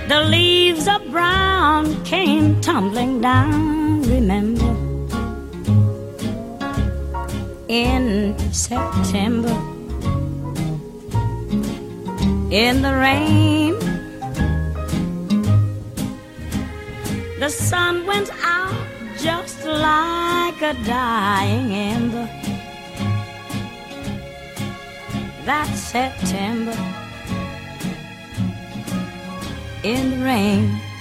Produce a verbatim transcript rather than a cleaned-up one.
The leaves of brown came tumbling down, remember, in September, in the rain. The sun went out just like a dying ember. That September, in the rain.